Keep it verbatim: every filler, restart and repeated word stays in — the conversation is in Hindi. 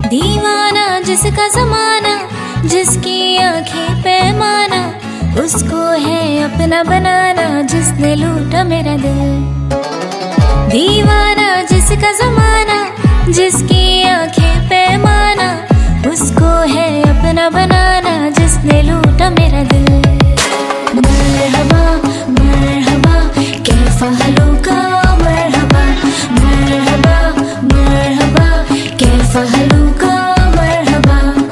दीवाना जिसका जमाना, जिसकी आंखें पैमाना, उसको है अपना बनाना जिसने लूटा मेरा दिल। दीवाना जिसका जमाना, जिसकी आंखें पैमाना,